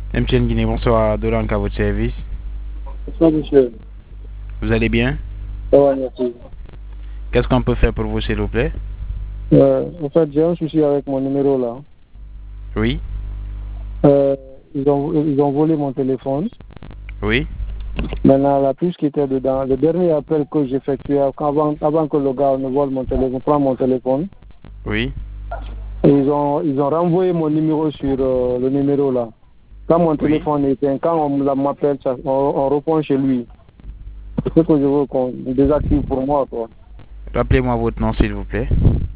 Monsieur Nguini, bonsoir, Dolank à votre service. Bonsoir, monsieur. Vous allez bien? Ça va, merci. Qu'est-ce qu'on peut faire pour vous, s'il vous plaît? En fait, j'ai un souci avec mon numéro là. Oui, Euh, ils ont volé mon téléphone. oui, Maintenant, la puce qui était dedans, le dernier appel que j'ai effectué avant que le gars ne vole mon téléphone, prend mon téléphone, oui. ils ont renvoyé mon numéro sur le numéro là. Quand mon Oui. téléphone est éteint, quand on m'appelle, on répond chez lui. C'est ce que je veux qu'on désactive pour moi, quoi. Rappelez-moi votre nom, s'il vous plaît.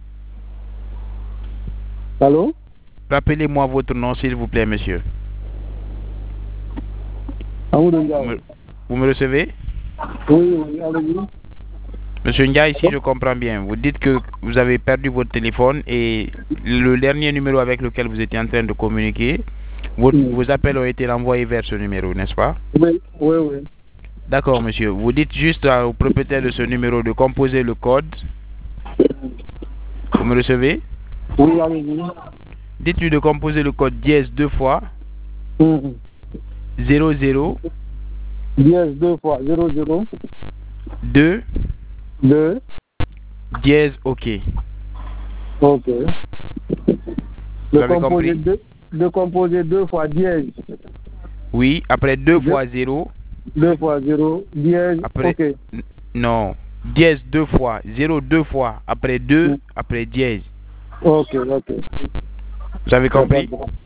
Allô? Rappelez-moi votre nom, s'il vous plaît, monsieur. Amadou Vous Ndiaye. me, vous me recevez? Oui, allez-y. Monsieur Ndiaye, si je comprends bien, vous dites que vous avez perdu votre téléphone et le dernier numéro avec lequel vous étiez en train de communiquer, vos appels ont été renvoyés vers ce numéro, n'est-ce pas? Oui, oui, oui. D'accord, monsieur. Vous dites juste au propriétaire de ce numéro de composer le code. Vous me recevez? Oui, allez-y. Dites-lui de composer le code dièse deux fois, 00, Dièse 2 fois 00, 2, 2, dièse OK. ok. Vous avez compris? De composer 2 fois dièse. Oui, après 2 fois 0. 2 fois 0, dièse, Après, ok. non, dièse 2 fois, 0 2 fois, après 2, après dièse. Ok, ok. Vous avez compris?